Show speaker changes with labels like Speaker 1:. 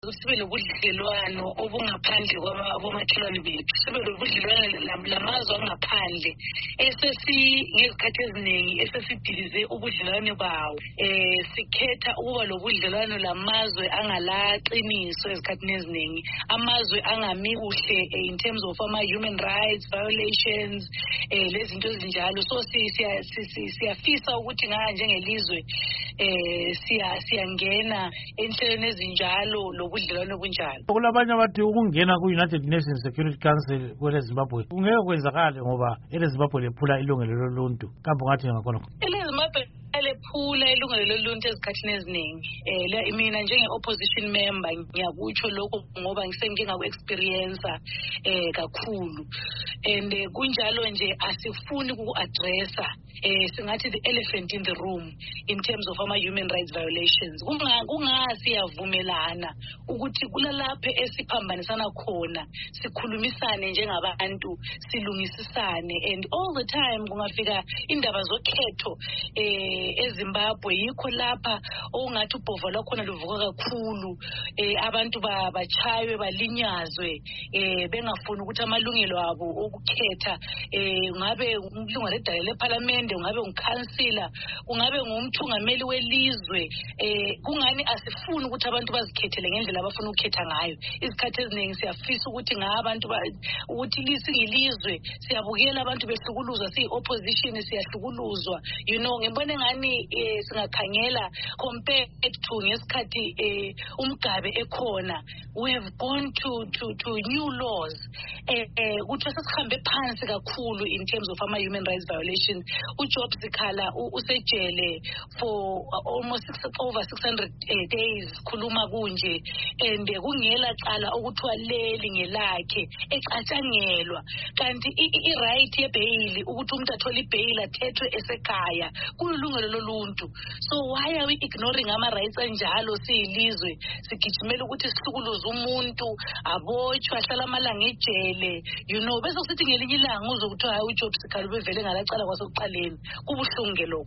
Speaker 1: sibe lobudlelwano obungaphandle kwabomakhelwane bethu, sibe lobudlelwano lamazwe angaphandle ngezikhathi eziningi esesidilize ubudlelwano bawo. Sikhetha ukuba lobudlelwano lamazwe angalaqiniso ezikhathini eziningi, amazwe angami kuhle in terms of human rights violations, lezinto ezinjalo. So siyafisa ukuthi njengelizwe siyangena enhlelweni ezinjalo lobudlelwano obunjalo.
Speaker 2: Kulabanye abathi ukungena ku-United Nations Security Council kwele Zimbabwe kungeke kwenzakale ngoba ele Zimbabwe lephula ilungelo loluntu. Kambe ungathi ngakhona
Speaker 1: Zimbabwe lephula ilungelo loluntu ezikhathini eziningi. Mina njenge-opposition member ngiyakutsho lokho ngoba ngisengike ngaku-experience kakhulu, and kunjalo nje asifuni uku-addressa singathi the elephant in the room in terms of human rights violations. Siyavumelana ukuthi kulalapho esiphambanisana khona sikhulumisane njengabantu, silungisisane, and all the time kungafika indaba zokhetho eZimbabwe yikho lapha okungathi ubhova lwakhona luvuka kakhulu, abantu bachaywe balinyazwe, bengafuni ukuthi amalungelo abo okukhetha, ngabe umlungu ledala leParliament, ungabe ungikhansila, ungabe ngumthungameli welizwe, kungani asifuni ukuthi abantu bazikhethele ngendlela abafuna ukukhetha ngayo. Izikhathi eziningi siyafisa ukuthi ngabantu ukuthi lisingilizwe siyabukela abantu behlukuluzwa, siyi-opposition siyahlukuluzwa, ngibone ngani singakhangela compared to ngesikhathi umgabe ekhona. We have gone to new laws ukuthi sesihambe phansi kakhulu in terms of human rights violations. uJob Sikhala usejele for almost over 600 days khuluma kunje, and kungela cala okuthiwa leli ngelakhe ecatshangelwa, kanti i-right yebail ukuthi umuntu athole ibail athethwe esekhaya kulungelo loluntu. So why are we ignoring ama-rights anjalo siyilizwe sigijimela ukuthi sihlukuluze umuntu abotshwe ahlala amalanga ejele, bese kusithi ngelinye ilanga uzokuthiwa hayi uJob Sikhala ubevele ngalacala kwasekuqaleni. Kubuhlungu lokho.